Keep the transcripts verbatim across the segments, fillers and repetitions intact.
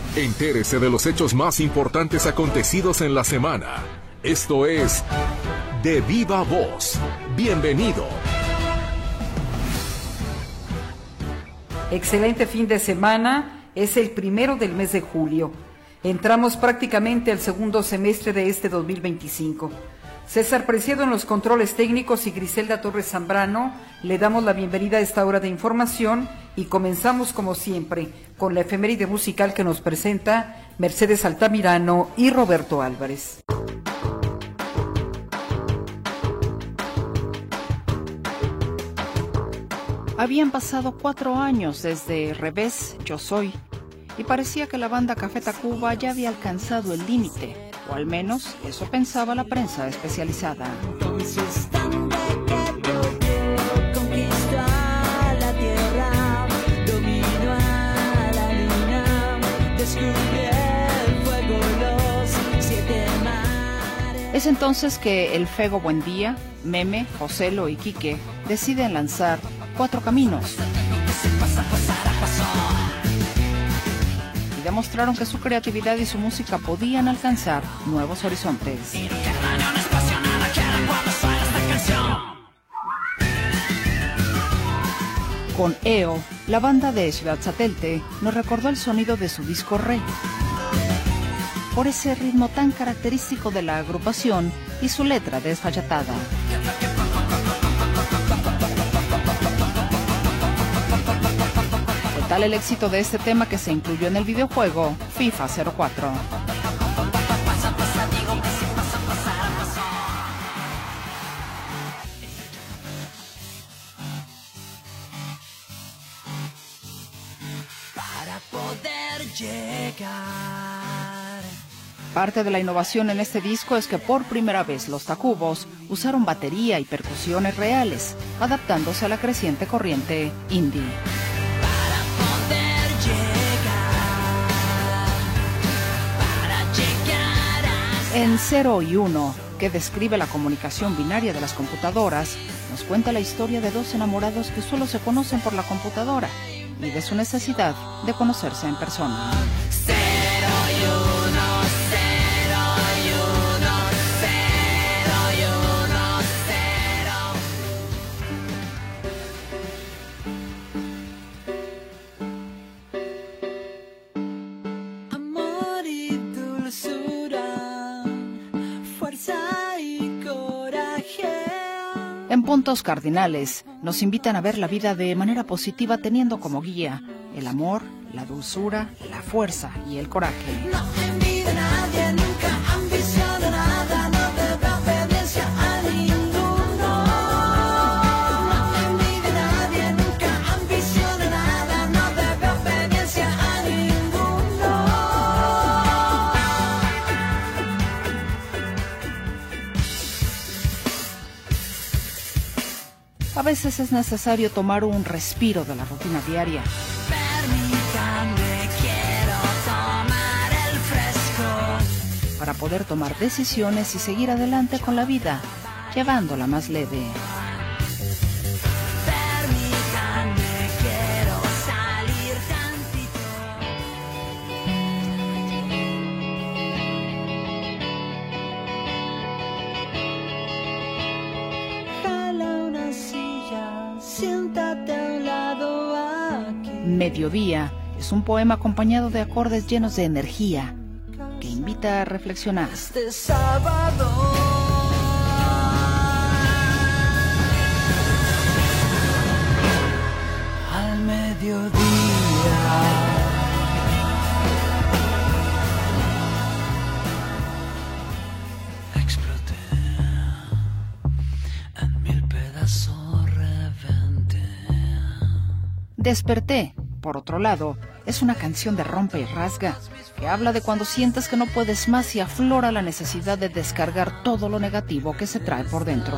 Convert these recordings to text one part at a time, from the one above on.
Entérese de los hechos más importantes acontecidos en la semana. Esto es De Viva Voz. Bienvenido. Excelente fin de semana. Es el primero del mes de julio. Entramos prácticamente al segundo semestre de este dos mil veinticinco. César Preciado en los controles técnicos y Griselda Torres Zambrano le damos la bienvenida a esta hora de información y comenzamos como siempre con la efeméride musical que nos presenta Mercedes Altamirano y Roberto Álvarez. Habían pasado cuatro años desde Revés, Yo Soy, y parecía que la banda Café Tacuba ya había alcanzado el límite, o al menos eso pensaba la prensa especializada. Es entonces que el Fego Buendía, Meme, Joselo y Quique deciden lanzar Cuatro Caminos. Y demostraron que su creatividad y su música podían alcanzar nuevos horizontes. Con E O, la banda de Ciudad Satélite nos recordó el sonido de su disco Re, por ese ritmo tan característico de la agrupación y su letra desfachatada. Fue tal el éxito de este tema que se incluyó en el videojuego FIFA cero cuatro. Para poder llegar. Parte de la innovación en este disco es que por primera vez los Tacubos usaron batería y percusiones reales, adaptándose a la creciente corriente indie. Para poder llegar, para llegar a... En Cero y Uno, que describe la comunicación binaria de las computadoras, nos cuenta la historia de dos enamorados que solo se conocen por la computadora y de su necesidad de conocerse en persona. En Puntos Cardinales nos invitan a ver la vida de manera positiva teniendo como guía el amor, la dulzura, la fuerza y el coraje. No envidia a nadie, nunca ambiciona nada, no debe obediencia a ninguno. No envidia a nadie, nunca ambiciona nada, no debe obediencia a ninguno. A veces es necesario tomar un respiro de la rutina diaria. Permítanme, quiero tomar el fresco. Para poder tomar decisiones y seguir adelante con la vida, llevándola más leve. Permítanme, quiero salir tantito. Jala una silla, siéntate a un lado aquí. Mediodía es un poema acompañado de acordes llenos de energía que invita a reflexionar. Este sábado. Al mediodía. Exploté en mil pedazos, reventé. Desperté, por otro lado, es una canción de rompe y rasga que habla de cuando sientes que no puedes más y aflora la necesidad de descargar todo lo negativo que se trae por dentro.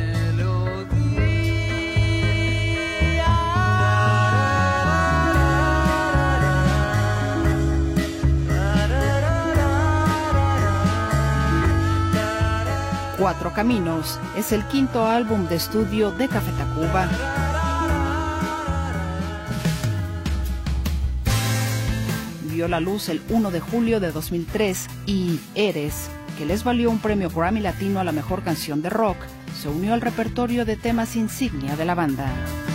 Cuatro Caminos es el quinto álbum de estudio de Café Tacuba. vio la luz el primero de julio de dos mil tres y Eres, que les valió un premio Grammy Latino a la mejor canción de rock, se unió al repertorio de temas insignia de la banda.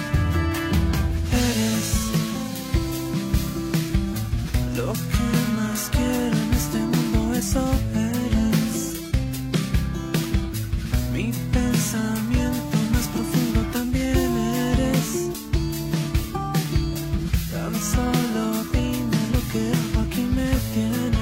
Eres lo que más quiero en este mundo, eso eres. Mi pensamiento más profundo también eres. Tan solo dime lo que hago, aquí me tienes.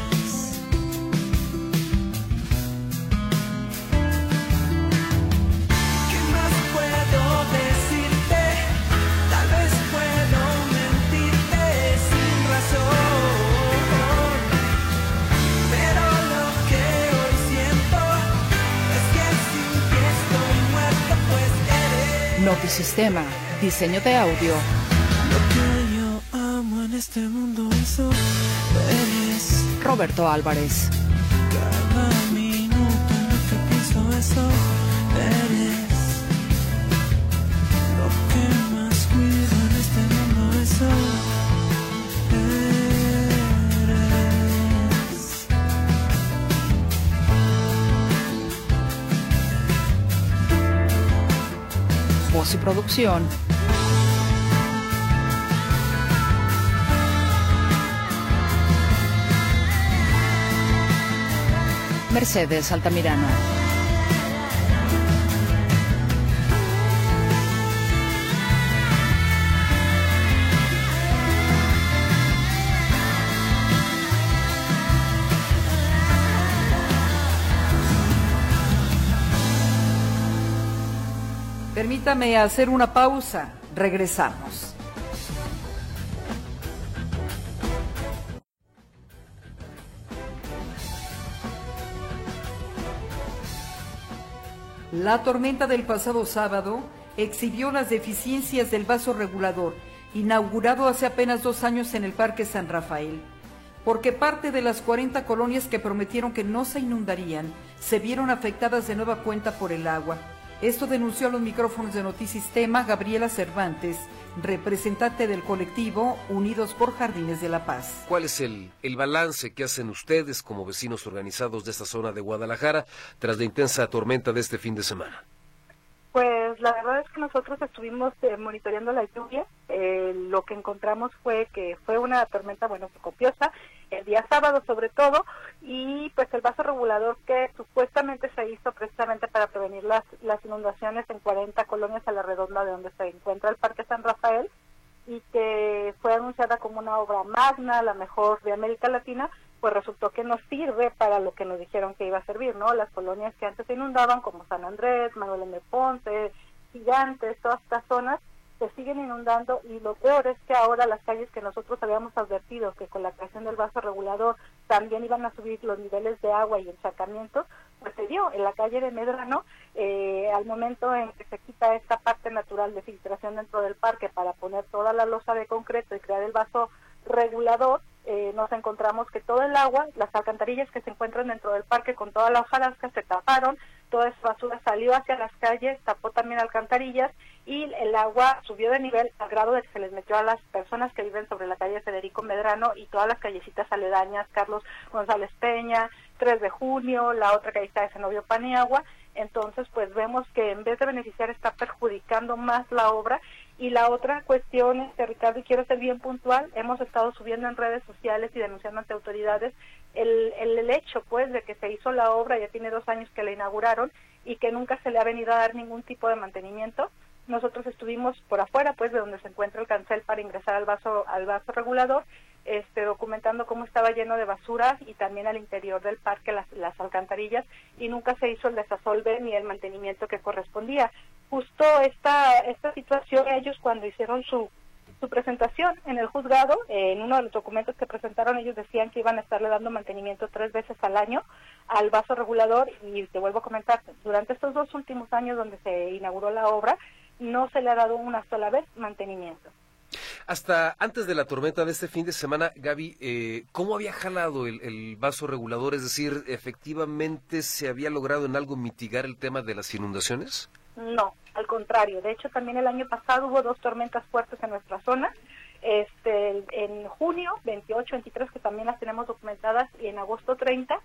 ¿Qué más puedo decirte? Tal vez puedo mentirte sin razón, pero lo que hoy siento es que sin ti estoy muerto, pues eres Notisistema, diseño de audio. lo que yo amo en este mundo, eso eres. Roberto Álvarez. Cada minuto en lo que pienso, eso eres. Lo que más cuido en este mundo, eso eres. Voz y producción, Mercedes Altamirano. Permítame hacer una pausa. Regresamos. La tormenta del pasado sábado exhibió las deficiencias del vaso regulador, inaugurado hace apenas dos años en el Parque San Rafael, porque parte de las cuarenta colonias que prometieron que no se inundarían se vieron afectadas de nueva cuenta por el agua. Esto denunció a los micrófonos de Notisistema Gabriela Cervantes, representante del colectivo Unidos por Jardines de la Paz. ¿Cuál es el, el balance que hacen ustedes como vecinos organizados de esta zona de Guadalajara tras la intensa tormenta de este fin de semana? Pues la verdad es que nosotros estuvimos eh, monitoreando la lluvia. Eh, lo que encontramos fue que fue una tormenta, bueno, copiosa, el día sábado sobre todo, y pues el vaso regulador que supuestamente se hizo precisamente para prevenir las, las inundaciones en cuarenta colonias a la redonda de donde se encuentra el Parque San Rafael, y que fue anunciada como una obra magna, la mejor de América Latina, pues resultó que no sirve para lo que nos dijeron que iba a servir, ¿no? Las colonias que antes se inundaban, como San Andrés, Manuel M. Ponce, Gigantes, todas estas zonas, se siguen inundando, y lo peor es que ahora las calles que nosotros habíamos advertido que con la creación del vaso regulador también iban a subir los niveles de agua y encharcamientos, pues se dio en la calle de Medrano. Eh, al momento en que se quita esta parte natural de filtración dentro del parque para poner toda la losa de concreto y crear el vaso regulador, eh, nos encontramos que todo el agua, las alcantarillas que se encuentran dentro del parque con toda la hojarasca se taparon, toda esa basura salió hacia las calles, tapó también alcantarillas, y el agua subió de nivel al grado de que se les metió a las personas que viven sobre la calle Federico Medrano y todas las callecitas aledañas, Carlos González Peña, tres de junio, la otra callecita de Zenobio Paniagua. Entonces pues vemos que en vez de beneficiar está perjudicando más la obra. Y la otra cuestión, este, Ricardo, y quiero ser bien puntual, hemos estado subiendo en redes sociales y denunciando ante autoridades el, el, el hecho pues de que se hizo la obra, ya tiene dos años que la inauguraron, y que nunca se le ha venido a dar ningún tipo de mantenimiento. Nosotros estuvimos por afuera, pues, de donde se encuentra el cancel para ingresar al vaso al vaso regulador, este, documentando cómo estaba lleno de basura, y también al interior del parque las, las alcantarillas, y nunca se hizo el desasolve ni el mantenimiento que correspondía. Justo esta esta situación, ellos cuando hicieron su su presentación en el juzgado, eh, en uno de los documentos que presentaron, ellos decían que iban a estarle dando mantenimiento tres veces al año al vaso regulador, y te vuelvo a comentar, durante estos dos últimos años donde se inauguró la obra, no se le ha dado una sola vez mantenimiento. Hasta antes de la tormenta de este fin de semana, Gaby, eh, ¿cómo había jalado el, el vaso regulador? Es decir, ¿efectivamente se había logrado en algo mitigar el tema de las inundaciones? No, al contrario. De hecho, también el año pasado hubo dos tormentas fuertes en nuestra zona. Este, en junio, veintiocho, veintitrés, que también las tenemos documentadas, y en agosto treinta,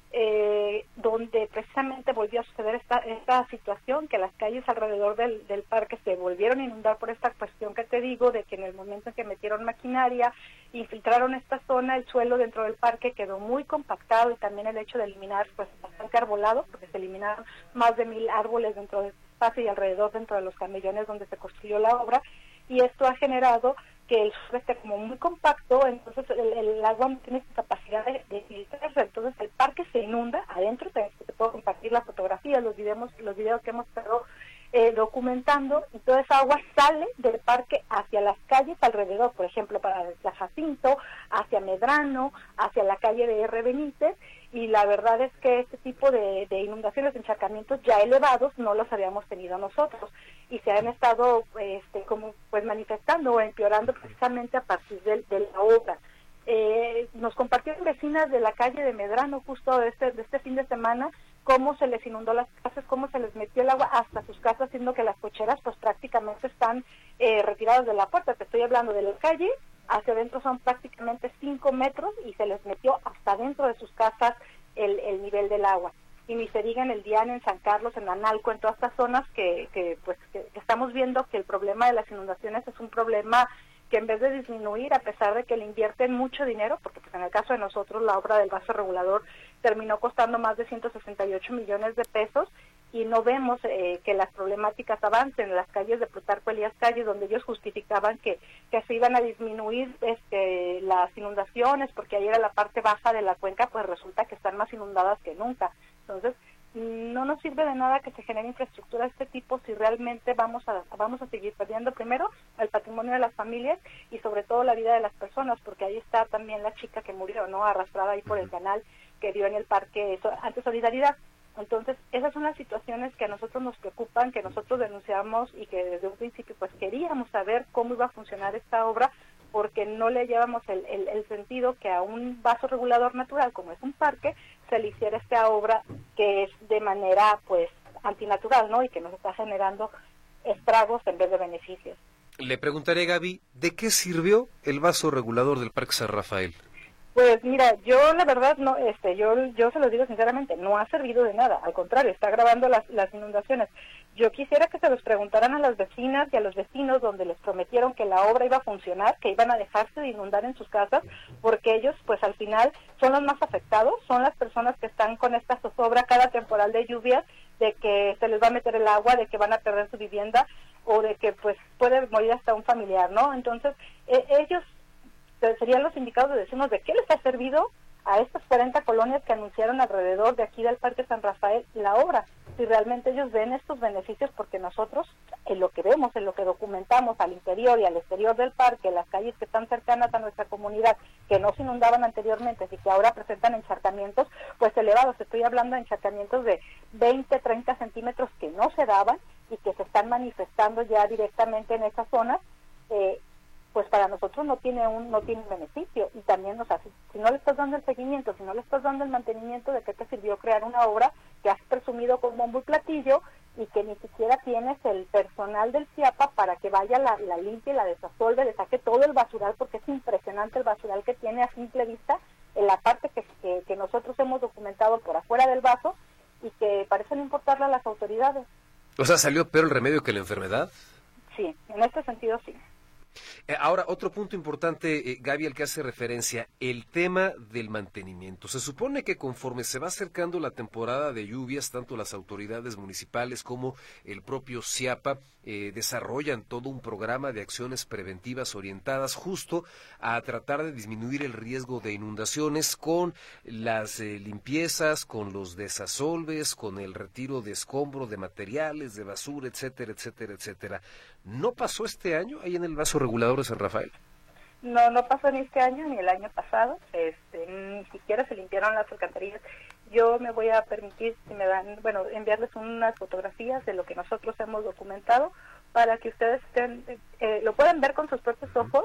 eh, donde precisamente volvió a suceder esta, esta situación, que las calles alrededor del, del parque se volvieron a inundar por esta cuestión que te digo, de que en el momento en que metieron maquinaria, infiltraron esta zona, el suelo dentro del parque quedó muy compactado, y también el hecho de eliminar pues bastante arbolado, porque se eliminaron más de mil árboles dentro del espacio y alrededor dentro de los camellones donde se construyó la obra, y esto ha generado que el suelo esté como muy compacto, entonces el, el agua no tiene capacidad de, de filtrarse, entonces el parque se inunda adentro. Te, te puedo compartir las fotografías, los videos, los videos que hemos estado eh, documentando, y toda esa agua sale del parque hacia las calles alrededor, por ejemplo, para la Jacinto, hacia Medrano, hacia la calle de R. Benítez, y la verdad es que este tipo de, de inundaciones, de encharcamientos ya elevados, no los habíamos tenido nosotros, y se han estado este, como pues manifestando o empeorando precisamente a partir de, de la obra. Eh, nos compartieron vecinas de la calle de Medrano justo de este, de este fin de semana cómo se les inundó las casas, cómo se les metió el agua hasta sus casas, siendo que las cocheras pues prácticamente están eh, retiradas de la puerta. Te estoy hablando de la calle, hacia adentro son prácticamente cinco metros, y se les metió hasta dentro de sus casas el, el nivel del agua. Y ni se diga en el Diana, en San Carlos, en Analco, en todas estas zonas que, que pues que, que estamos viendo que el problema de las inundaciones es un problema que en vez de disminuir, a pesar de que le invierten mucho dinero, porque pues en el caso de nosotros la obra del vaso regulador terminó costando más de ciento sesenta y ocho millones de pesos, y no vemos eh, que las problemáticas avancen en las calles de Plutarco Elías Calles, donde ellos justificaban que, que se iban a disminuir este, las inundaciones, porque ahí era la parte baja de la cuenca, pues resulta que están más inundadas que nunca. Entonces, no nos sirve de nada que se genere infraestructura de este tipo si realmente vamos a vamos a seguir perdiendo primero el patrimonio de las familias y sobre todo la vida de las personas, porque ahí está también la chica que murió, no arrastrada ahí por el canal, que dio en el parque ante Solidaridad. Entonces, esas son las situaciones que a nosotros nos preocupan, que nosotros denunciamos, y que desde un principio pues queríamos saber cómo iba a funcionar esta obra, porque no le llevamos el, el, el sentido que a un vaso regulador natural como es un parque se le hiciera esta obra que es de manera pues antinatural, ¿no? Y que nos está generando estragos en vez de beneficios. Le preguntaré, Gaby, ¿de qué sirvió el vaso regulador del Parque San Rafael? Pues mira, yo la verdad no, este, yo yo se lo digo sinceramente, no ha servido de nada, al contrario, está agravando las, las inundaciones. Yo quisiera que se los preguntaran a las vecinas y a los vecinos, donde les prometieron que la obra iba a funcionar, que iban a dejarse de inundar en sus casas, porque ellos pues al final son los más afectados, son las personas que están con esta zozobra cada temporal de lluvias, de que se les va a meter el agua, de que van a perder su vivienda, o de que pues puede morir hasta un familiar, ¿no? Entonces, eh, ellos serían los indicados de decirnos de qué les ha servido a estas cuarenta colonias que anunciaron alrededor de aquí del Parque San Rafael la obra, si realmente ellos ven estos beneficios, porque nosotros en lo que vemos, en lo que documentamos al interior y al exterior del parque, las calles que están cercanas a nuestra comunidad, que no se inundaban anteriormente y que ahora presentan encharcamientos pues elevados, estoy hablando de encharcamientos de veinte, treinta centímetros que no se daban y que se están manifestando ya directamente en esas zonas, eh, pues para nosotros no tiene un no tiene un beneficio, y también nos hace, si no le estás dando el seguimiento, si no le estás dando el mantenimiento, ¿de qué te sirvió crear una obra que has presumido con bombo y platillo y que ni siquiera tienes el personal del CIAPA para que vaya, la, la limpie, la desasolve, le saque todo el basural, porque es impresionante el basural que tiene a simple vista en la parte que, que, que nosotros hemos documentado por afuera del vaso, y que parece no importarle a las autoridades? O sea, ¿salió peor el remedio que la enfermedad? Sí, en este sentido sí. Eh, ahora, otro punto importante, eh, Gaby, al que hace referencia, el tema del mantenimiento. Se supone que conforme se va acercando la temporada de lluvias, tanto las autoridades municipales como el propio CIAPA eh, desarrollan todo un programa de acciones preventivas orientadas justo a tratar de disminuir el riesgo de inundaciones con las eh, limpiezas, con los desasolves, con el retiro de escombro, de materiales, de basura, etcétera, etcétera, etcétera. ¿No pasó este año ahí en el vaso regulador de San Rafael? No, no pasó ni este año ni el año pasado, este, ni siquiera se limpiaron las alcantarillas. Yo me voy a permitir, si me dan, bueno, enviarles unas fotografías de lo que nosotros hemos documentado para que ustedes estén, eh, lo puedan ver con sus propios ojos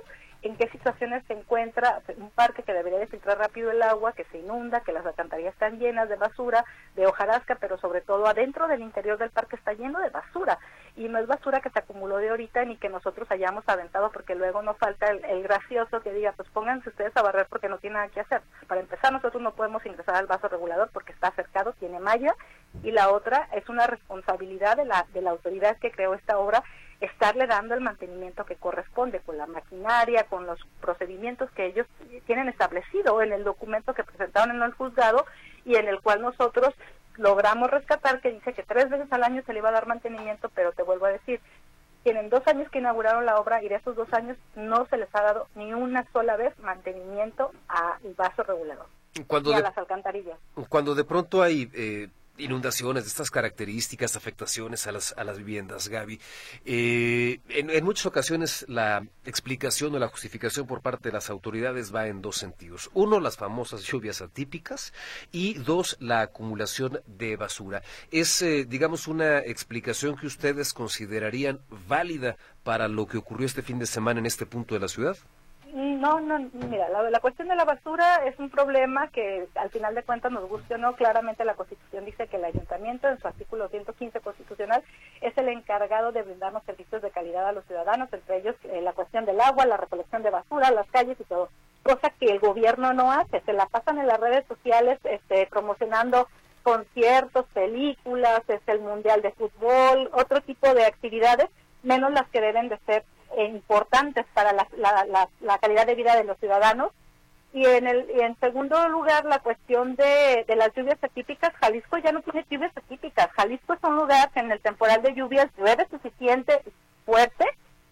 en qué situaciones se encuentra un parque que debería de filtrar rápido el agua, que se inunda, que las alcantarillas están llenas de basura, de hojarasca, pero sobre todo adentro del interior del parque está lleno de basura, y no es basura que se acumuló de ahorita ni que nosotros hayamos aventado, porque luego no falta el, el gracioso que diga, pues pónganse ustedes a barrer porque no tienen nada que hacer. Para empezar, nosotros no podemos ingresar al vaso regulador porque está cercado, tiene malla, y la otra es una responsabilidad de la, de la autoridad que creó esta obra, estarle dando el mantenimiento que corresponde con la maquinaria, con los procedimientos que ellos tienen establecido en el documento que presentaron en el juzgado y en el cual nosotros logramos rescatar, que dice que tres veces al año se le iba a dar mantenimiento, pero te vuelvo a decir, tienen dos años que inauguraron la obra y de esos dos años no se les ha dado ni una sola vez mantenimiento al vaso regulador Cuando y a de, las alcantarillas. Cuando de pronto hay eh, inundaciones de estas características, afectaciones a las a las viviendas, Gaby, eh, en, en muchas ocasiones la explicación o la justificación por parte de las autoridades va en dos sentidos. Uno, las famosas lluvias atípicas, y dos, la acumulación de basura. ¿Es, eh, digamos, una explicación que ustedes considerarían válida para lo que ocurrió este fin de semana en este punto de la ciudad? No, no, mira, la, la cuestión de la basura es un problema que al final de cuentas nos guste o no. Claramente la Constitución dice que el Ayuntamiento, en su artículo ciento quince constitucional, es el encargado de brindarnos servicios de calidad a los ciudadanos, entre ellos eh, la cuestión del agua, la recolección de basura, las calles y todo, cosa que el gobierno no hace. Se la pasan en las redes sociales este, promocionando conciertos, películas, es el Mundial de Fútbol, otro tipo de actividades, menos las que deben de ser importantes para la, la, la, la calidad de vida de los ciudadanos. Y en el y en segundo lugar, la cuestión de, de las lluvias atípicas. Jalisco ya no tiene lluvias atípicas. Jalisco es un lugar que en el temporal de lluvias llueve suficiente, fuerte,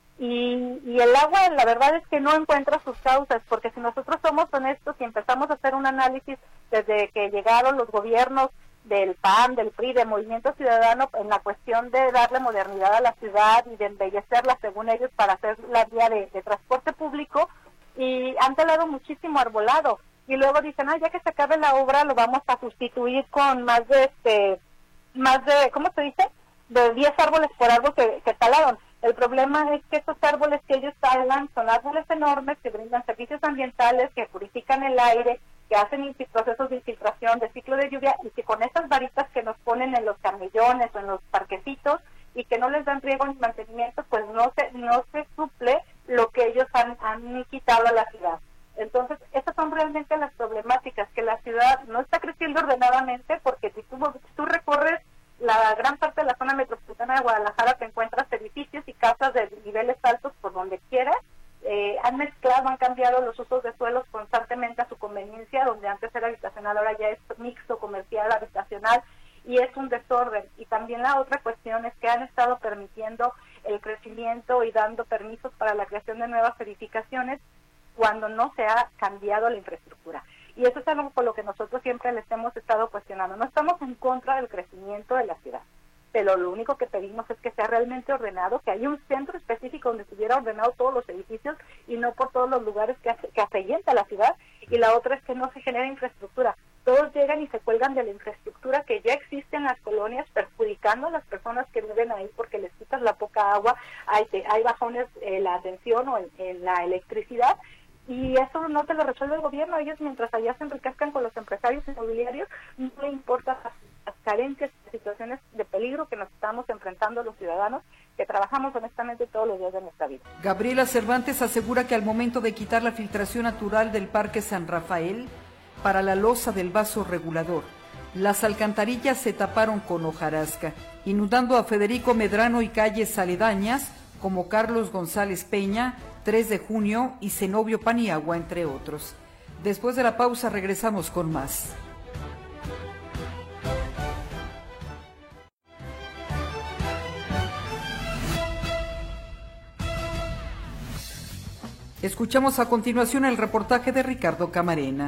y, y el agua, la verdad es que no encuentra sus causas, porque si nosotros somos honestos y empezamos a hacer un análisis desde que llegaron los gobiernos del P A N, del P R I, del Movimiento Ciudadano, en la cuestión de darle modernidad a la ciudad y de embellecerla, según ellos, para hacer la vía de, de transporte público, y han talado muchísimo arbolado, y luego dicen, ah, ya que se acabe la obra, lo vamos a sustituir con más de, este, más de, ¿cómo se dice?, de diez árboles por árbol que, que talaron. El problema es que estos árboles que ellos talan son árboles enormes que brindan servicios ambientales, que purifican el aire, que hacen procesos de infiltración, de ciclo de lluvia, y que con esas varitas que nos ponen en los camellones o en los parquecitos y que no les dan riego ni mantenimiento, pues no se no se suple lo que ellos han, han quitado a la ciudad. Entonces, estas son realmente las problemáticas, que la ciudad no está creciendo ordenadamente, porque si tú, si tú recorres la gran parte de la zona metropolitana de Guadalajara, te encuentras edificios y casas de niveles altos por donde quieras. Eh, han mezclado, han cambiado los usos de suelos constantemente a su conveniencia, donde antes era habitacional, ahora ya es mixto, comercial, habitacional, y es un desorden. Y también la otra cuestión es que han estado permitiendo el crecimiento y dando permisos para la creación de nuevas edificaciones cuando no se ha cambiado la infraestructura. Y eso es algo por lo que nosotros siempre les hemos estado cuestionando. No estamos en contra del crecimiento de la ciudad, pero lo único que pedimos es que sea realmente ordenado, que haya un centro específico donde estuviera ordenado todos los edificios y no por todos los lugares que, que afeyenta la ciudad. Y la otra es que no se genere infraestructura. Todos llegan y se cuelgan de la infraestructura que ya existe en las colonias, perjudicando a las personas que viven ahí porque les quitas la poca agua, hay, hay bajones en la atención o en, en la electricidad, y eso no te lo resuelve el gobierno. Ellos, mientras allá se enriquezcan con los empresarios inmobiliarios, no le importa las, las carencias, las situaciones de peligro que nos estamos enfrentando los ciudadanos que trabajamos honestamente todos los días de nuestra vida. Gabriela Cervantes asegura que al momento de quitar la filtración natural del Parque San Rafael para la losa del vaso regulador, las alcantarillas se taparon con hojarasca, inundando a Federico Medrano y calles aledañas como Carlos González Peña, tres de junio y Zenobio Paniagua, entre otros. Después de la pausa regresamos con más. Escuchamos a continuación el reportaje de Ricardo Camarena.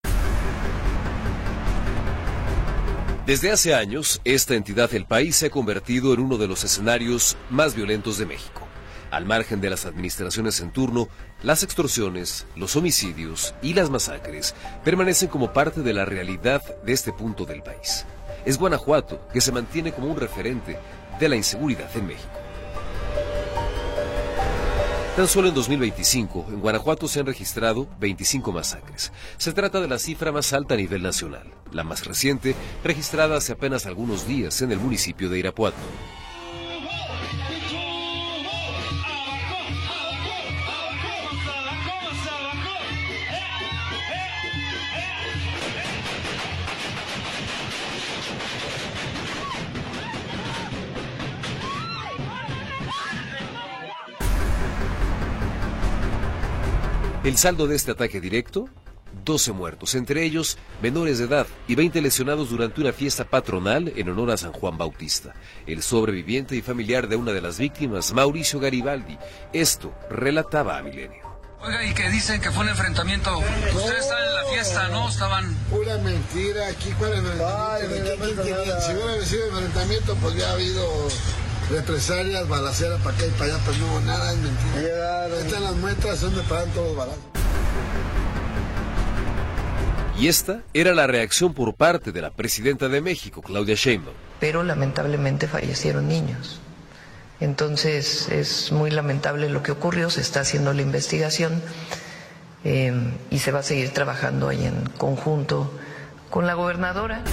Desde hace años, esta entidad del país se ha convertido en uno de los escenarios más violentos de México. Al margen de las administraciones en turno, las extorsiones, los homicidios y las masacres permanecen como parte de la realidad de este punto del país. Es Guanajuato que se mantiene como un referente de la inseguridad en México. Tan solo en dos mil veinticinco, en Guanajuato se han registrado veinticinco masacres. Se trata de la cifra más alta a nivel nacional, la más reciente, registrada hace apenas algunos días en el municipio de Irapuato. El saldo de este ataque directo, doce muertos, entre ellos menores de edad, y veinte lesionados durante una fiesta patronal en honor a San Juan Bautista. El sobreviviente y familiar de una de las víctimas, Mauricio Garibaldi, esto relataba a Milenio. Oiga, y que dicen que fue un enfrentamiento. Ustedes estaban en la fiesta, ¿no? Estaban... Pura mentira, aquí cuál enfrentamiento. Si hubiera sido enfrentamiento, pues ya ha habido represalias, balaceras para acá y para allá, pero no hubo nada, es mentira. Estas las muestras son de paran todos los balazos. Y esta era la reacción por parte de la presidenta de México, Claudia Sheinbaum. Pero lamentablemente fallecieron niños. Entonces es muy lamentable lo que ocurrió, se está haciendo la investigación eh, y se va a seguir trabajando ahí en conjunto con la gobernadora.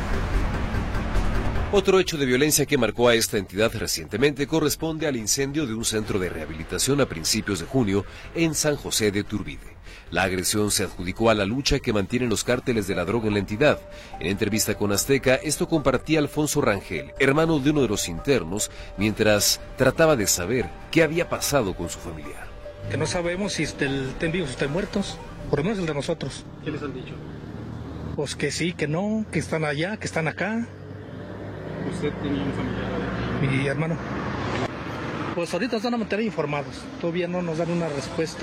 Otro hecho de violencia que marcó a esta entidad recientemente corresponde al incendio de un centro de rehabilitación a principios de junio en San José de Iturbide. La agresión se adjudicó a la lucha que mantienen los cárteles de la droga en la entidad. En entrevista con Azteca, esto compartía Alfonso Rangel, hermano de uno de los internos, mientras trataba de saber qué había pasado con su familiar. Que no sabemos si estén vivos o estén muertos, por lo menos el de nosotros. ¿Qué les han dicho? Pues que sí, que no, que están allá, que están acá. ¿Usted tenía un familiar? Mi hermano. Pues ahorita están a mantener informados, todavía no nos dan una respuesta.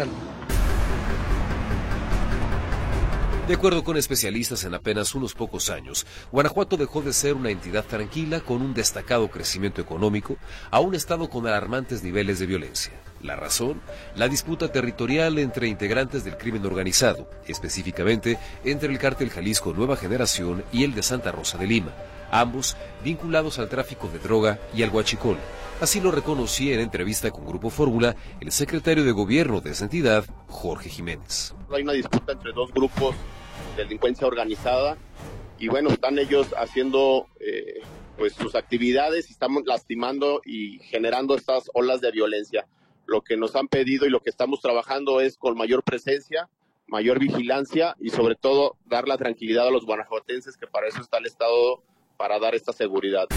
De acuerdo con especialistas, en apenas unos pocos años, Guanajuato dejó de ser una entidad tranquila con un destacado crecimiento económico a un estado con alarmantes niveles de violencia. La razón, la disputa territorial entre integrantes del crimen organizado, específicamente entre el cártel Jalisco Nueva Generación y el de Santa Rosa de Lima, ambos vinculados al tráfico de droga y al huachicol. Así lo reconocía en entrevista con Grupo Fórmula el secretario de gobierno de esa entidad, Jorge Jiménez. Hay una disputa entre dos grupos de delincuencia organizada y bueno, están ellos haciendo eh, pues sus actividades y estamos lastimando y generando estas olas de violencia. Lo que nos han pedido y lo que estamos trabajando es con mayor presencia, mayor vigilancia y sobre todo dar la tranquilidad a los guanajuatenses, que para eso está el Estado, para dar esta seguridad.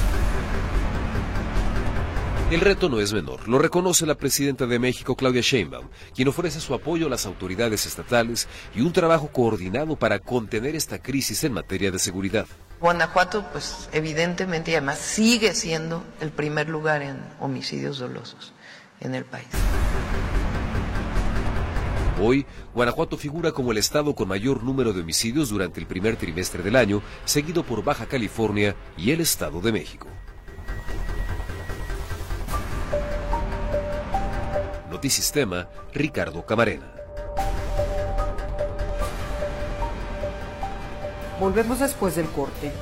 El reto no es menor, lo reconoce la presidenta de México, Claudia Sheinbaum, quien ofrece su apoyo a las autoridades estatales y un trabajo coordinado para contener esta crisis en materia de seguridad. Guanajuato, pues evidentemente y además sigue siendo el primer lugar en homicidios dolosos en el país. Hoy, Guanajuato figura como el estado con mayor número de homicidios durante el primer trimestre del año, seguido por Baja California y el Estado de México. Notisistema, Ricardo Camarena. Volvemos después del corte.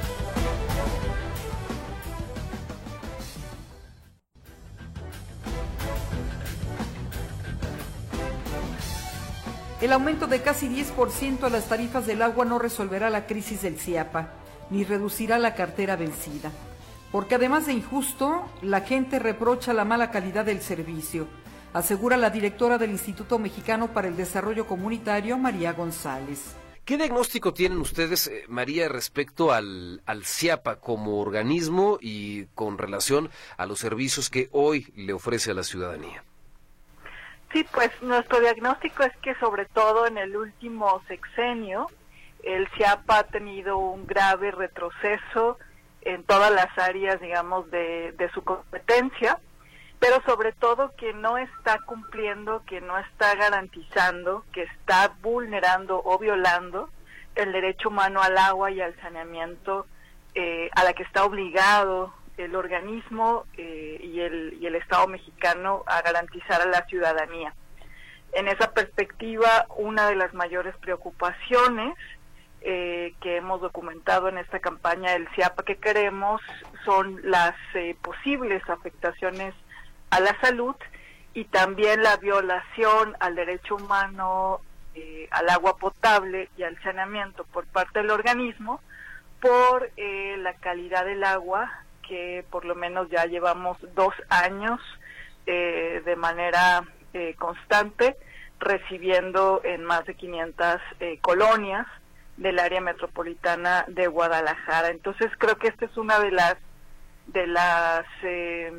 El aumento de casi diez por ciento a las tarifas del agua no resolverá la crisis del CIAPA, ni reducirá la cartera vencida. Porque además de injusto, la gente reprocha la mala calidad del servicio, asegura la directora del Instituto Mexicano para el Desarrollo Comunitario, María González. ¿Qué diagnóstico tienen ustedes, eh, María, respecto al, al CIAPA como organismo y con relación a los servicios que hoy le ofrece a la ciudadanía? Sí, pues nuestro diagnóstico es que sobre todo en el último sexenio el CIAPA ha tenido un grave retroceso en todas las áreas, digamos, de, de su competencia, pero sobre todo que no está cumpliendo, que no está garantizando, que está vulnerando o violando el derecho humano al agua y al saneamiento eh, a la que está obligado el organismo eh, y, el, y el Estado mexicano a garantizar a la ciudadanía. En esa perspectiva, una de las mayores preocupaciones eh, que hemos documentado en esta campaña del CIAPA que queremos son las eh, posibles afectaciones a la salud y también la violación al derecho humano, eh, al agua potable y al saneamiento por parte del organismo por eh, la calidad del agua, que por lo menos ya llevamos dos años eh, de manera eh, constante recibiendo en más de quinientas eh, colonias del área metropolitana de Guadalajara. Entonces creo que esta es una de las de las eh,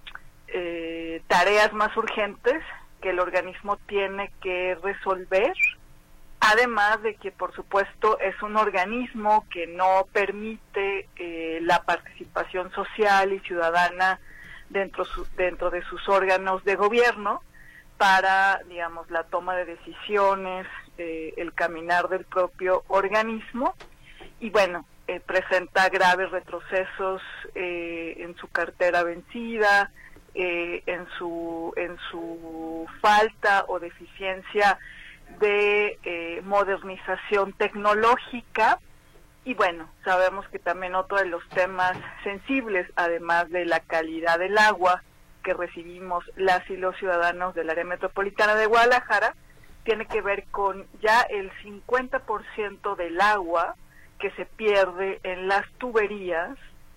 eh, tareas más urgentes que el organismo tiene que resolver, además de que por supuesto es un organismo que no permite eh, la participación social y ciudadana dentro su, dentro de sus órganos de gobierno para, digamos, la toma de decisiones, eh, el caminar del propio organismo, y bueno, eh, presenta graves retrocesos eh, en su cartera vencida, eh, en su en su falta o deficiencia de eh, modernización tecnológica, y bueno, sabemos que también otro de los temas sensibles, además de la calidad del agua que recibimos las y los ciudadanos del área metropolitana de Guadalajara, tiene que ver con ya el cincuenta por ciento del agua que se pierde en las tuberías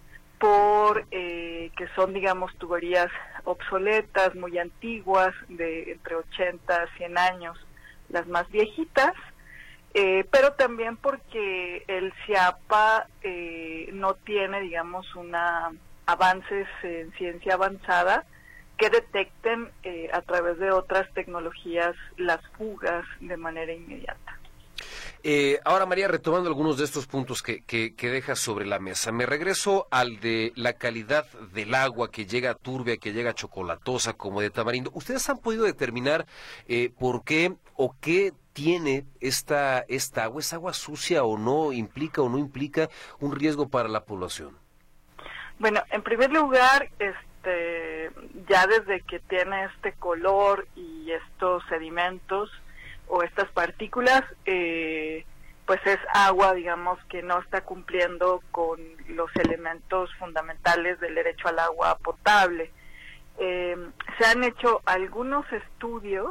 por eh, que son, digamos, tuberías obsoletas, muy antiguas, de entre ochenta a cien años, las más viejitas, eh, pero también porque el CIAPA eh, no tiene, digamos, una avances en ciencia avanzada que detecten eh, a través de otras tecnologías las fugas de manera inmediata. Eh, ahora, María, retomando algunos de estos puntos que, que, que dejas sobre la mesa, me regreso al de la calidad del agua que llega turbia, que llega chocolatosa, como de tamarindo. ¿Ustedes han podido determinar eh, por qué o qué tiene esta, esta agua? ¿Es agua sucia o no? ¿Implica o no implica un riesgo para la población? Bueno, en primer lugar, este, ya desde que tiene este color y estos sedimentos o estas partículas, eh, pues es agua, digamos, que no está cumpliendo con los elementos fundamentales del derecho al agua potable. Eh, se han hecho algunos estudios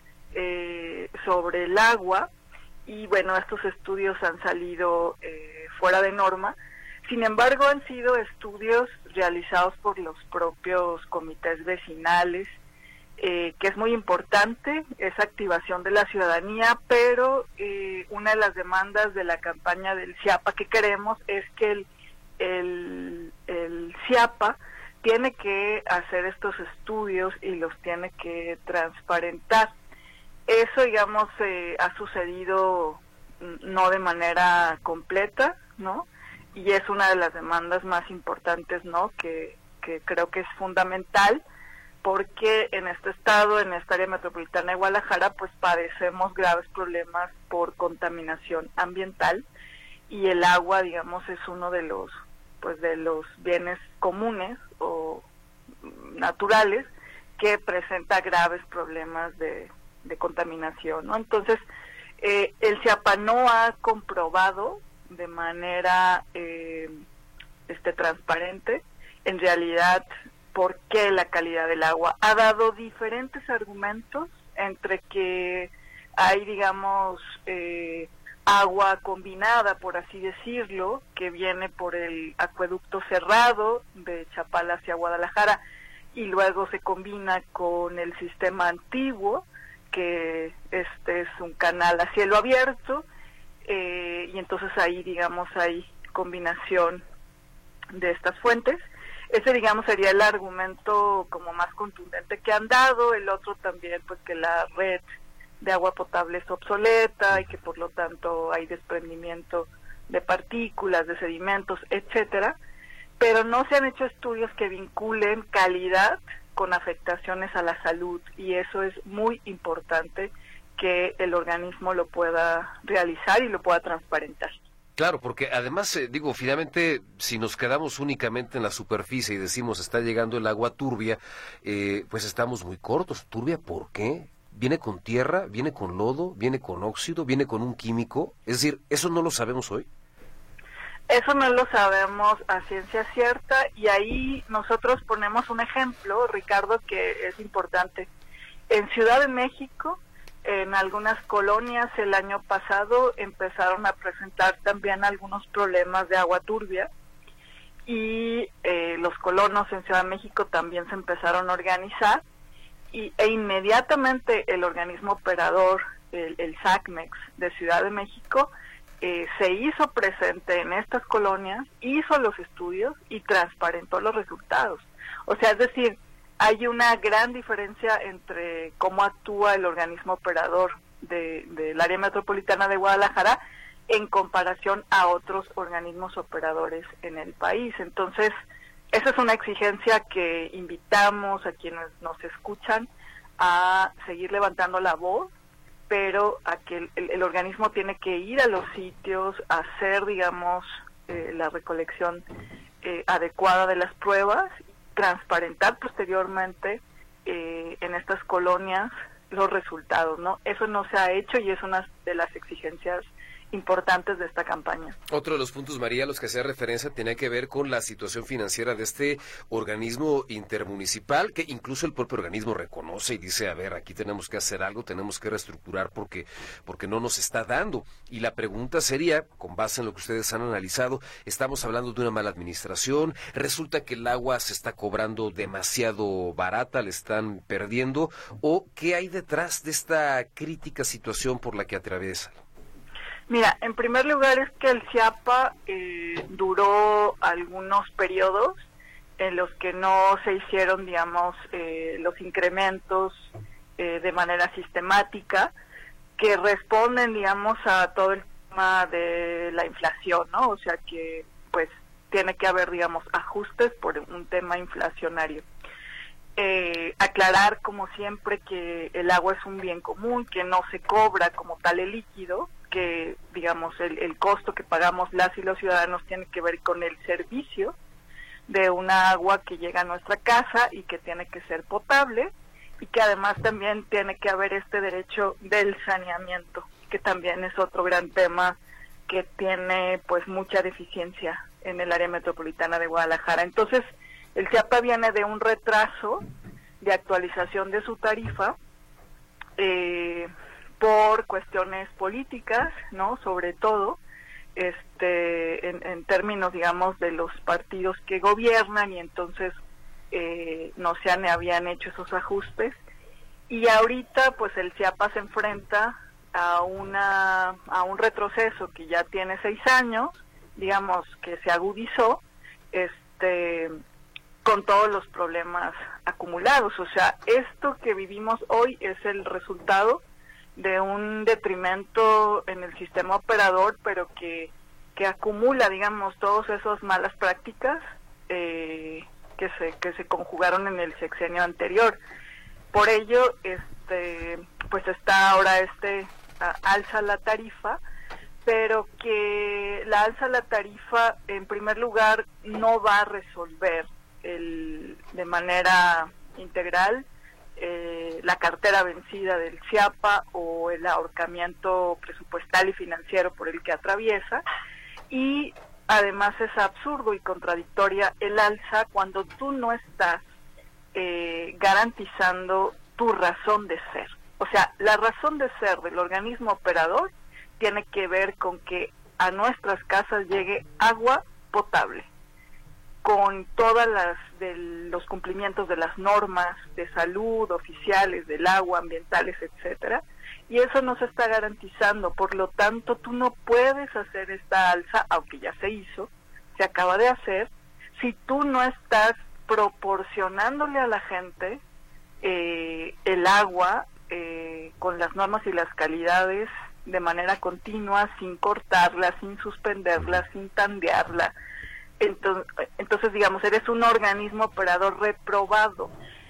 eh, sobre el agua y bueno, estos estudios han salido eh, fuera de norma. Sin embargo, han sido estudios realizados por los propios comités vecinales, eh, que es muy importante, esa activación de la ciudadanía, pero eh, una de las demandas de la campaña del CIAPA que queremos es que el, el, el CIAPA tiene que hacer estos estudios y los tiene que transparentar. Eso, digamos, eh, ha sucedido no de manera completa, ¿no? Y es una de las demandas más importantes, ¿no? Que, que creo que es fundamental, porque en este estado, en esta área metropolitana de Guadalajara, pues padecemos graves problemas por contaminación ambiental, y el agua, digamos, es uno de los, pues de los bienes comunes o naturales que presenta graves problemas de, de contaminación, ¿no? Entonces, eh, el CIAPA no ha comprobado de manera eh, este transparente en realidad por qué la calidad del agua. Ha dado diferentes argumentos, entre que hay, digamos, eh, agua combinada, por así decirlo, que viene por el acueducto cerrado de Chapala hacia Guadalajara y luego se combina con el sistema antiguo, que este es un canal a cielo abierto. Eh, y entonces ahí, digamos, hay combinación de estas fuentes. Ese, digamos, sería el argumento como más contundente que han dado. El otro también, pues que la red de agua potable es obsoleta y que por lo tanto hay desprendimiento de partículas, de sedimentos, etcétera. Pero no se han hecho estudios que vinculen calidad con afectaciones a la salud, y eso es muy importante que el organismo lo pueda realizar y lo pueda transparentar. Claro, porque además, eh, digo, finalmente, si nos quedamos únicamente en la superficie y decimos está llegando el agua turbia, eh, pues estamos muy cortos. ¿Turbia por qué? ¿Viene con tierra? ¿Viene con lodo? ¿Viene con óxido? ¿Viene con un químico? Es decir, ¿eso no lo sabemos hoy? Eso no lo sabemos a ciencia cierta, y ahí nosotros ponemos un ejemplo, Ricardo, que es importante. En Ciudad de México, en algunas colonias el año pasado empezaron a presentar también algunos problemas de agua turbia y eh, los colonos en Ciudad de México también se empezaron a organizar y, e inmediatamente el organismo operador, el, el SACMEX de Ciudad de México, eh, se hizo presente en estas colonias, hizo los estudios y transparentó los resultados. O sea, es decir, hay una gran diferencia entre cómo actúa el organismo operador de, del área metropolitana de Guadalajara en comparación a otros organismos operadores en el país. Entonces, esa es una exigencia que invitamos a quienes nos escuchan a seguir levantando la voz, pero a que el, el, el organismo tiene que ir a los sitios, a hacer, digamos, eh, la recolección eh, adecuada de las pruebas, transparentar posteriormente eh, en estas colonias los resultados, ¿no? Eso no se ha hecho y es una de las exigencias importantes de esta campaña. Otro de los puntos, María, a los que hacía referencia tenía que ver con la situación financiera de este organismo intermunicipal, que incluso el propio organismo reconoce y dice, a ver, aquí tenemos que hacer algo, tenemos que reestructurar porque, porque no nos está dando. Y la pregunta sería, con base en lo que ustedes han analizado, estamos hablando de una mala administración, resulta que el agua se está cobrando demasiado barata, le están perdiendo, o ¿qué hay detrás de esta crítica situación por la que atraviesa? Mira, en primer lugar es que el CIAPA eh, duró algunos periodos en los que no se hicieron, digamos, eh, los incrementos eh, de manera sistemática que responden, digamos, a todo el tema de la inflación, ¿no? O sea que, pues, tiene que haber, digamos, ajustes por un tema inflacionario. Eh, aclarar, como siempre, que el agua es un bien común, que no se cobra como tal el líquido, que, digamos, el, el costo que pagamos las y los ciudadanos tiene que ver con el servicio de una agua que llega a nuestra casa y que tiene que ser potable, y que además también tiene que haber este derecho del saneamiento, que también es otro gran tema que tiene pues mucha deficiencia en el área metropolitana de Guadalajara. Entonces, el CIAPA viene de un retraso de actualización de su tarifa, eh, por cuestiones políticas, ¿no? Sobre todo, este, en, en términos, digamos, de los partidos que gobiernan, y entonces eh, no se han, habían hecho esos ajustes. Y ahorita, pues, el CIAPA se enfrenta a una a un retroceso que ya tiene seis años, digamos, que se agudizó, este, con todos los problemas acumulados. O sea, esto que vivimos hoy es el resultado de un detrimento en el sistema operador, pero que, que acumula, digamos, todas esas malas prácticas eh, que se que se conjugaron en el sexenio anterior. Por ello, este, pues está ahora este a, alza la tarifa, pero que la alza la tarifa, en primer lugar, no va a resolver el, de manera integral Eh, la cartera vencida del CIAPA o el ahorcamiento presupuestal y financiero por el que atraviesa, y además es absurdo y contradictoria el alza cuando tú no estás eh, garantizando tu razón de ser. O sea, la razón de ser del organismo operador tiene que ver con que a nuestras casas llegue agua potable, con todas las de los cumplimientos de las normas de salud oficiales, del agua, ambientales, etcétera, y eso no se está garantizando. Por lo tanto, tú no puedes hacer esta alza, aunque ya se hizo, se acaba de hacer, si tú no estás proporcionándole a la gente eh, el agua eh, con las normas y las calidades de manera continua, sin cortarla, sin suspenderla, sin tandearla. Entonces, entonces, digamos, eres un organismo operador reprobado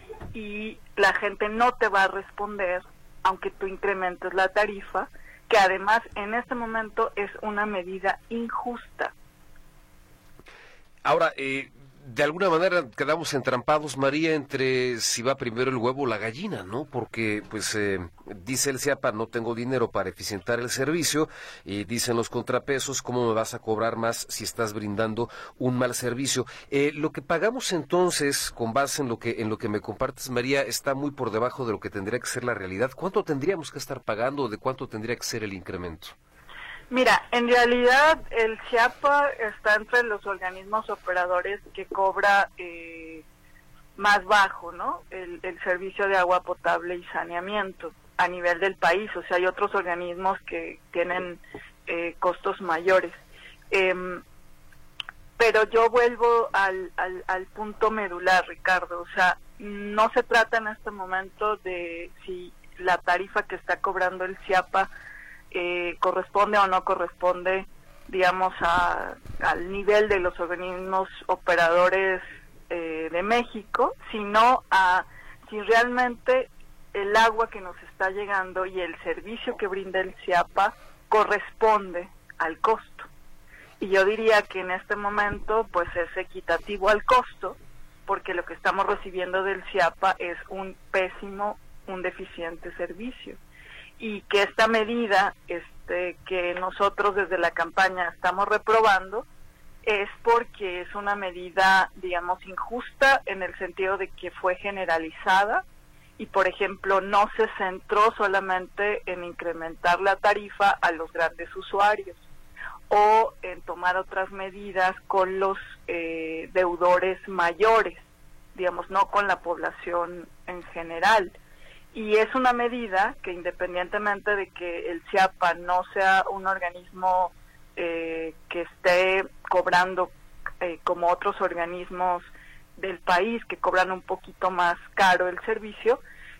y la gente no te va a responder aunque tú incrementes la tarifa, que además en este momento es una medida injusta. Ahora, eh, de alguna manera quedamos entrampados, María, entre si va primero el huevo o la gallina, ¿no? Porque, pues, eh, dice el CIAPA, no tengo dinero para eficientar el servicio, y dicen los contrapesos, ¿cómo me vas a cobrar más si estás brindando un mal servicio? Eh, lo que pagamos entonces, con base en lo que en lo que me compartes, María, está muy por debajo de lo que tendría que ser la realidad. ¿Cuánto tendríamos que estar pagando o de cuánto tendría que ser el incremento? Mira, en realidad el CIAPA está entre los organismos operadores que cobra eh, más bajo, ¿no? El, el servicio de agua potable y saneamiento a nivel del país. O sea, hay otros organismos que tienen eh, costos mayores. Eh, pero yo vuelvo al, al, al punto medular, Ricardo. O sea, no se trata en este momento de si la tarifa que está cobrando el CIAPA Eh, corresponde o no corresponde, digamos, a, al nivel de los organismos operadores eh, de México, sino a si realmente el agua que nos está llegando y el servicio que brinda el CIAPA corresponde al costo. Y yo diría que en este momento pues es equitativo al costo, porque lo que estamos recibiendo del CIAPA es un pésimo, un deficiente servicio. Y que esta medida este, que nosotros desde la campaña estamos reprobando es porque es una medida, digamos, injusta en el sentido de que fue generalizada y, por ejemplo, no se centró solamente en incrementar la tarifa a los grandes usuarios o en tomar otras medidas con los eh, deudores mayores, digamos, no con la población en general. Y es una medida que, independientemente de que el CIAPA no sea un organismo eh, que esté cobrando eh, como otros organismos del país que cobran un poquito más caro el servicio,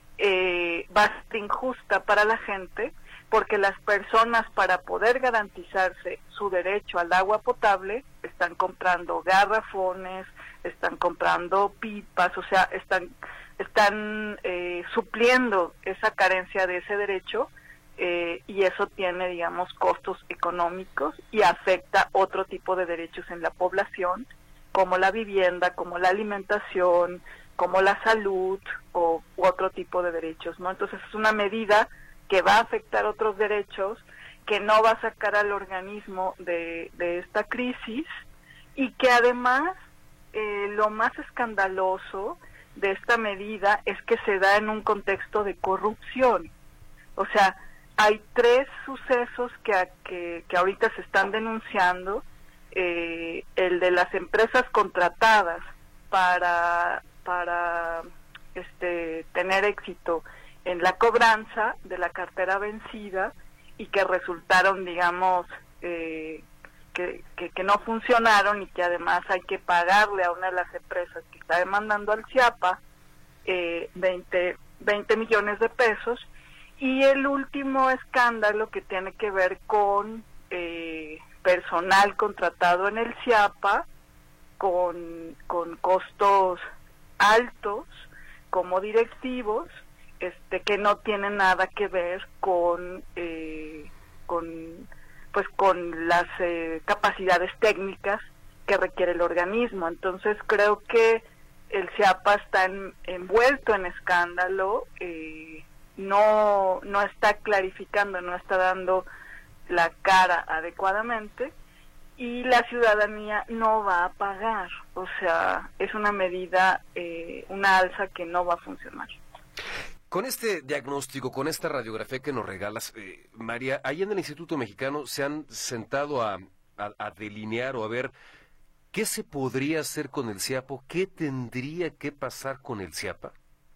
eh, va a ser injusta para la gente, porque las personas, para poder garantizarse su derecho al agua potable, están comprando garrafones, están comprando pipas, o sea, están están eh, supliendo esa carencia de ese derecho, eh, y eso tiene, digamos, costos económicos y afecta otro tipo de derechos en la población, como la vivienda, como la alimentación, como la salud o u otro tipo de derechos, ¿no? Entonces es una medida que va a afectar otros derechos, que no va a sacar al organismo de, de esta crisis, y que además eh, lo más escandaloso de esta medida es que se da en un contexto de corrupción. O sea, hay tres sucesos que, a, que, que ahorita se están denunciando, eh, el de las empresas contratadas para, para este, tener éxito en la cobranza de la cartera vencida y que resultaron, digamos, eh, Que, que, que no funcionaron, y que además hay que pagarle a una de las empresas que está demandando al CIAPA eh, veinte millones de pesos. Y el último escándalo que tiene que ver con eh, personal contratado en el CIAPA con, con costos altos como directivos, este que no tienen nada que ver con eh, con pues con las eh, capacidades técnicas que requiere el organismo. Entonces creo que el CIAPA está en, envuelto en escándalo, eh, no no está clarificando, no está dando la cara adecuadamente, y la ciudadanía no va a pagar. O sea, es una medida, eh, una alza que no va a funcionar. Con este diagnóstico, con esta radiografía que nos regalas, eh, María, ahí en el Instituto Mexicano se han sentado a, a, a delinear o a ver qué se podría hacer con el CIAPA, qué tendría que pasar con el CIAPA.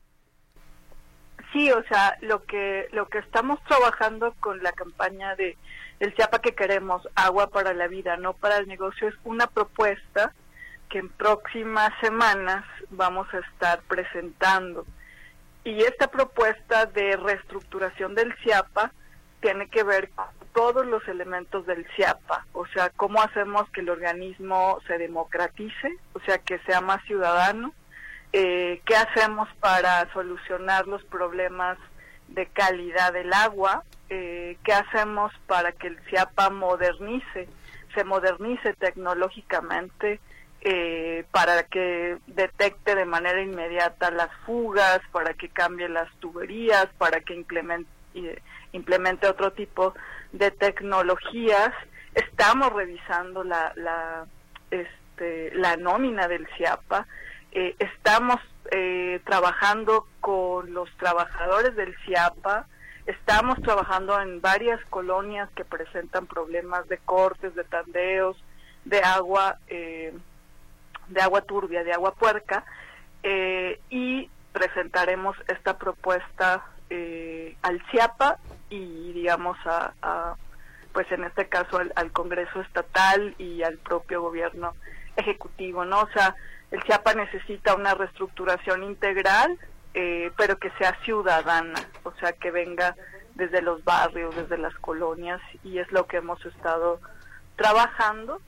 Sí, o sea, lo que lo que estamos trabajando con la campaña de el CIAPA que queremos, agua para la vida, no para el negocio, es una propuesta que en próximas semanas vamos a estar presentando. Y esta propuesta de reestructuración del CIAPA tiene que ver con todos los elementos del CIAPA, o sea, cómo hacemos que el organismo se democratice, o sea, que sea más ciudadano, eh, qué hacemos para solucionar los problemas de calidad del agua, eh, qué hacemos para que el CIAPA modernice, se modernice tecnológicamente, eh, para que detecte de manera inmediata las fugas, para que cambie las tuberías, para que implemente, eh, implemente otro tipo de tecnologías. Estamos revisando la, la, este, la nómina del CIAPA, eh, estamos eh, trabajando con los trabajadores del CIAPA, estamos trabajando en varias colonias que presentan problemas de cortes, de tandeos, de agua, eh, de agua turbia, de agua puerca, eh, y presentaremos esta propuesta eh, al CIAPA y digamos a, a pues en este caso al, al Congreso Estatal y al propio gobierno ejecutivo, ¿no? O sea, el CIAPA necesita una reestructuración integral, eh, pero que sea ciudadana, o sea, que venga desde los barrios, desde las colonias, y es lo que hemos estado trabajando,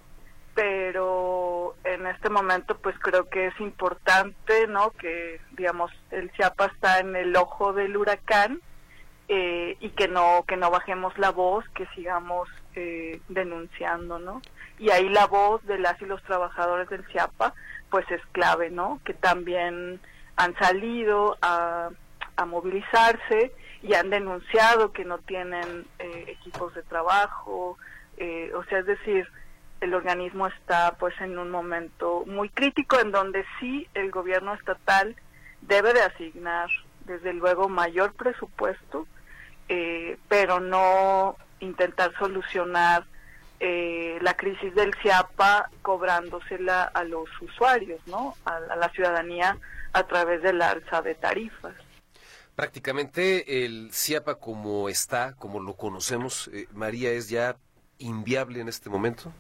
pero en este momento pues creo que es importante, ¿no?, que digamos el CIAPA está en el ojo del huracán, eh, y que no que no bajemos la voz, que sigamos eh, denunciando, ¿no? Y ahí la voz de las y los trabajadores del CIAPA pues es clave, ¿no? Que también han salido a, a movilizarse y han denunciado que no tienen eh, equipos de trabajo, eh, o sea, es decir, el organismo está pues en un momento muy crítico en donde sí el gobierno estatal debe de asignar desde luego mayor presupuesto, eh, pero no intentar solucionar eh, la crisis del CIAPA cobrándosela a los usuarios, ¿no?, a, a la ciudadanía a través del alza de tarifas. Prácticamente el CIAPA como está, como lo conocemos, eh, María, ¿es ya inviable en este momento?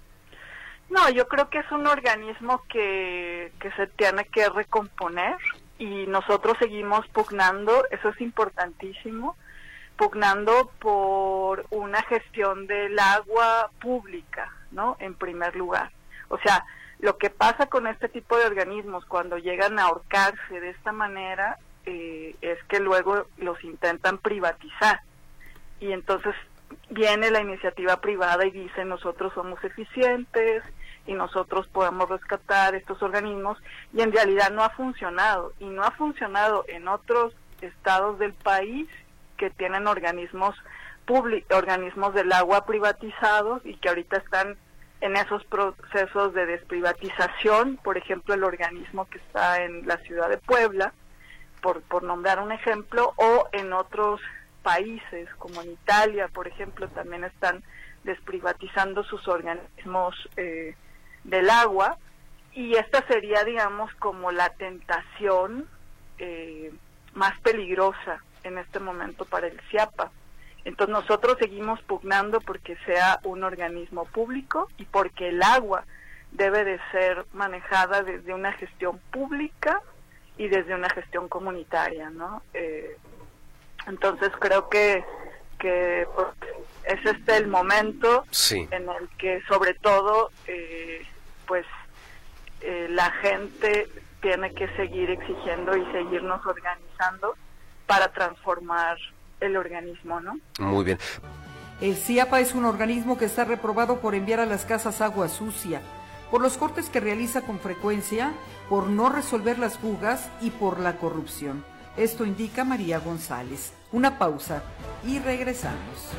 No, yo creo que es un organismo que, que se tiene que recomponer y nosotros seguimos pugnando, eso es importantísimo, pugnando por una gestión del agua pública, ¿no?, en primer lugar. O sea, lo que pasa con este tipo de organismos cuando llegan a ahorcarse de esta manera eh, es que luego los intentan privatizar y entonces viene la iniciativa privada y dice nosotros somos eficientes y nosotros podemos rescatar estos organismos, y en realidad no ha funcionado, y no ha funcionado en otros estados del país que tienen organismos públicos, organismos del agua privatizados y que ahorita están en esos procesos de desprivatización, por ejemplo el organismo que está en la ciudad de Puebla, por, por nombrar un ejemplo, o en otros países como en Italia, por ejemplo, también están desprivatizando sus organismos eh, del agua, y esta sería, digamos, como la tentación eh, más peligrosa en este momento para el CIAPA. Entonces nosotros seguimos pugnando porque sea un organismo público y porque el agua debe de ser manejada desde una gestión pública y desde una gestión comunitaria, ¿no? Eh, entonces creo que que pues, es este el momento sí. en el que sobre todo eh, pues eh, la gente tiene que seguir exigiendo y seguirnos organizando para transformar el organismo, ¿no? Muy bien. El CIAPA es un organismo que está reprobado por enviar a las casas agua sucia, por los cortes que realiza con frecuencia, por no resolver las fugas y por la corrupción. Esto indica María González. Una pausa y regresamos.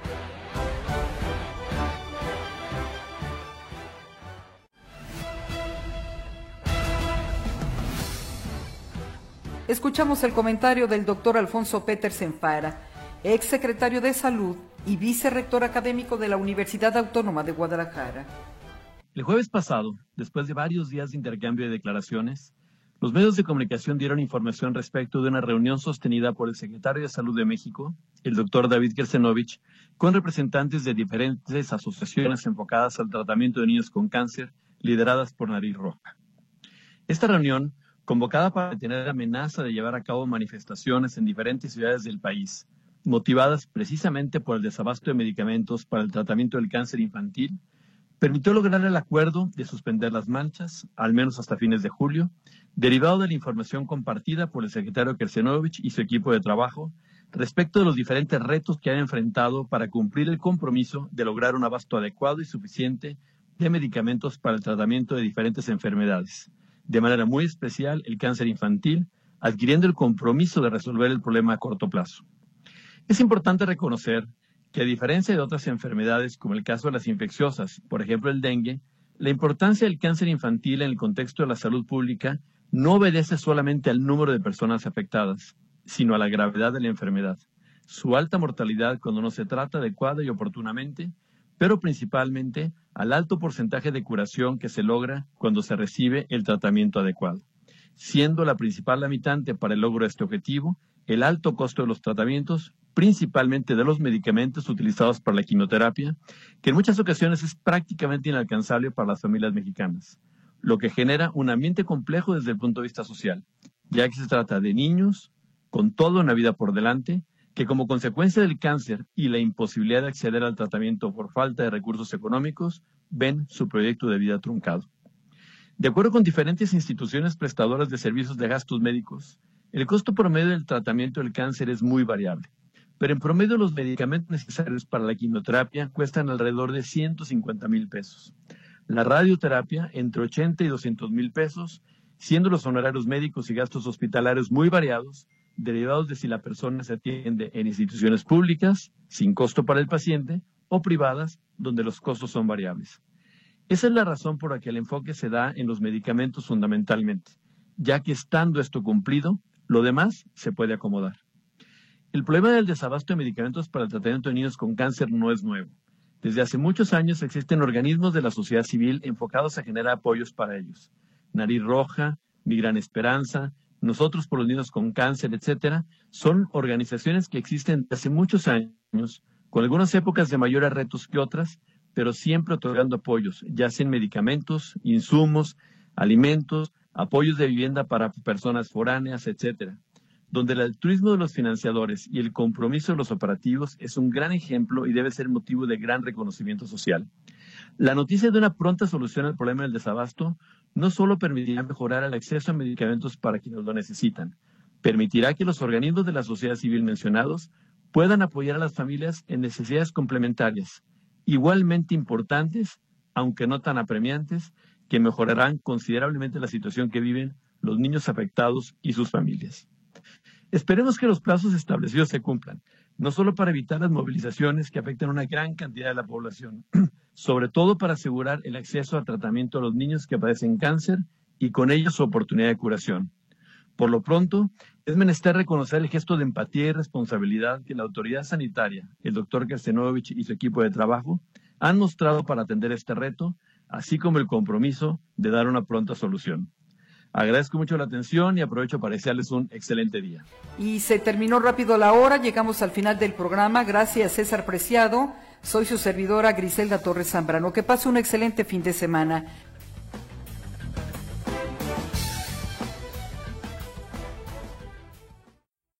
Escuchamos el comentario del doctor Alfonso Petersen Fara, ex secretario de Salud y vicerrector académico de la Universidad Autónoma de Guadalajara. El jueves pasado, después de varios días de intercambio de declaraciones, los medios de comunicación dieron información respecto de una reunión sostenida por el secretario de Salud de México, el doctor David Kersenovich, con representantes de diferentes asociaciones enfocadas al tratamiento de niños con cáncer, lideradas por Nariz Roja. Esta reunión, convocada para tener la amenaza de llevar a cabo manifestaciones en diferentes ciudades del país, motivadas precisamente por el desabasto de medicamentos para el tratamiento del cáncer infantil, permitió lograr el acuerdo de suspender las marchas, al menos hasta fines de julio, derivado de la información compartida por el secretario Kersenovich y su equipo de trabajo respecto de los diferentes retos que han enfrentado para cumplir el compromiso de lograr un abasto adecuado y suficiente de medicamentos para el tratamiento de diferentes enfermedades, de manera muy especial el cáncer infantil, adquiriendo el compromiso de resolver el problema a corto plazo. Es importante reconocer que, a diferencia de otras enfermedades como el caso de las infecciosas, por ejemplo el dengue, la importancia del cáncer infantil en el contexto de la salud pública no obedece solamente al número de personas afectadas, sino a la gravedad de la enfermedad, su alta mortalidad cuando no se trata adecuada y oportunamente, pero principalmente al alto porcentaje de curación que se logra cuando se recibe el tratamiento adecuado, siendo la principal limitante para el logro de este objetivo el alto costo de los tratamientos, principalmente de los medicamentos utilizados para la quimioterapia, que en muchas ocasiones es prácticamente inalcanzable para las familias mexicanas, lo que genera un ambiente complejo desde el punto de vista social, ya que se trata de niños con toda una vida por delante, que como consecuencia del cáncer y la imposibilidad de acceder al tratamiento por falta de recursos económicos, ven su proyecto de vida truncado. De acuerdo con diferentes instituciones prestadoras de servicios de gastos médicos, el costo promedio del tratamiento del cáncer es muy variable, pero en promedio los medicamentos necesarios para la quimioterapia cuestan alrededor de ciento cincuenta mil pesos. La radioterapia entre ochenta y doscientos mil pesos, siendo los honorarios médicos y gastos hospitalarios muy variados, derivados de si la persona se atiende en instituciones públicas, sin costo para el paciente, o privadas, donde los costos son variables. Esa es la razón por la que el enfoque se da en los medicamentos fundamentalmente, ya que estando esto cumplido, lo demás se puede acomodar. El problema del desabasto de medicamentos para el tratamiento de niños con cáncer no es nuevo. Desde hace muchos años existen organismos de la sociedad civil enfocados a generar apoyos para ellos. Nariz Roja, Mi Gran Esperanza, Nosotros por los Niños con Cáncer, etcétera, son organizaciones que existen desde hace muchos años, con algunas épocas de mayores retos que otras, pero siempre otorgando apoyos, ya sea en medicamentos, insumos, alimentos, apoyos de vivienda para personas foráneas, etcétera, donde el altruismo de los financiadores y el compromiso de los operativos es un gran ejemplo y debe ser motivo de gran reconocimiento social. La noticia de una pronta solución al problema del desabasto no solo permitirá mejorar el acceso a medicamentos para quienes lo necesitan, permitirá que los organismos de la sociedad civil mencionados puedan apoyar a las familias en necesidades complementarias, igualmente importantes, aunque no tan apremiantes, que mejorarán considerablemente la situación que viven los niños afectados y sus familias. Esperemos que los plazos establecidos se cumplan, no solo para evitar las movilizaciones que afectan a una gran cantidad de la población, sobre todo para asegurar el acceso al tratamiento a los niños que padecen cáncer y con ello su oportunidad de curación. Por lo pronto, es menester reconocer el gesto de empatía y responsabilidad que la autoridad sanitaria, el doctor Kersenovich y su equipo de trabajo, han mostrado para atender este reto, así como el compromiso de dar una pronta solución. Agradezco mucho la atención y aprovecho para desearles un excelente día. Y se terminó rápido la hora, llegamos al final del programa. Gracias, César Preciado. Soy su servidora Griselda Torres Zambrano. Que pase un excelente fin de semana.